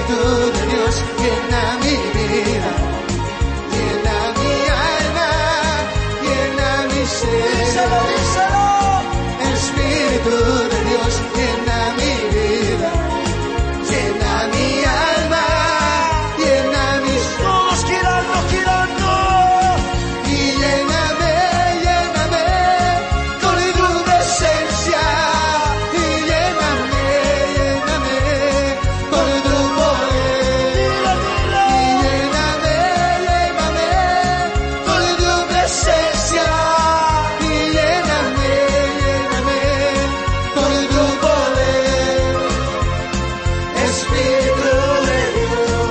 Espíritu de Dios, llena mi vida, llena mi alma, llena mi ser. Díselo, díselo. Espíritu de Dios, llena mi vida, llena mi alma, llena mi ser. Todos girando, girando. Y lléname, lléname con tu presencia. Y lléname, lléname con tu poder. Dile, dile. Y lléname, lléname con tu presencia. Y lléname, lléname con tu poder. Espíritu de Dios.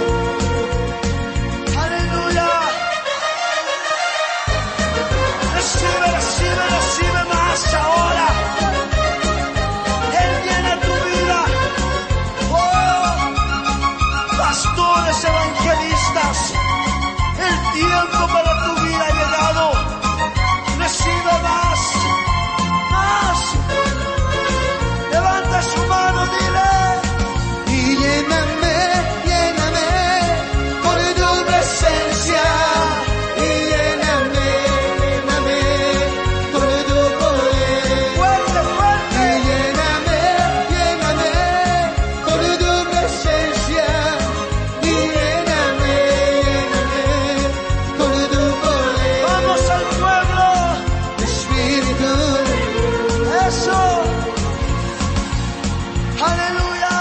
Aleluya. Recibe, recibe, recibe más ahora. Él llena tu vida. Oh, pastores, evangelistas, el tiempo para tu vida ha llegado. Recibe más, más. Levanta su mano, dile. Y lléname, lléname por tu presencia. Y lléname, lléname por tu poder. Fuerte, Y fuerte. lléname, lléname por tu presencia. Y lléname, lléname por tu poder. Vamos al pueblo. Espíritu de Eso. Aleluya.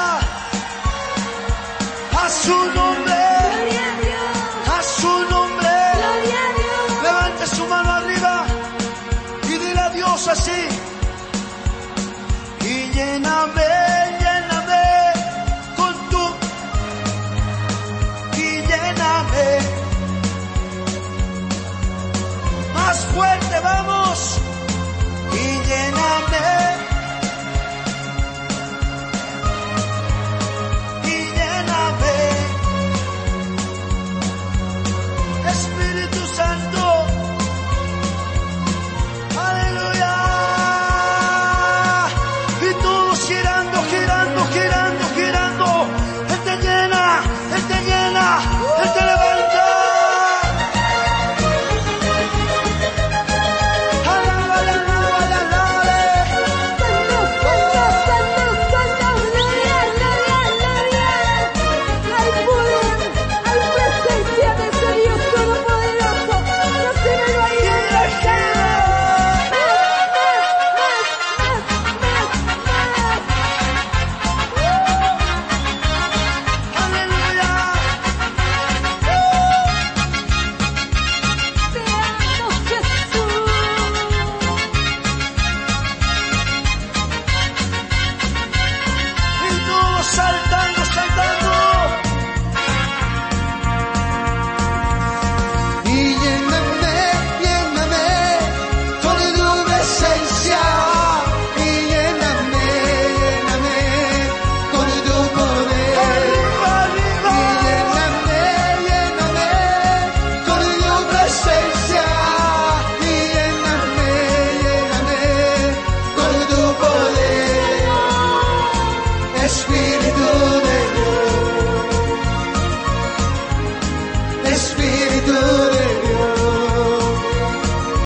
A su nombre. A su nombre. Levante su mano arriba y dile a Dios así. Y lléname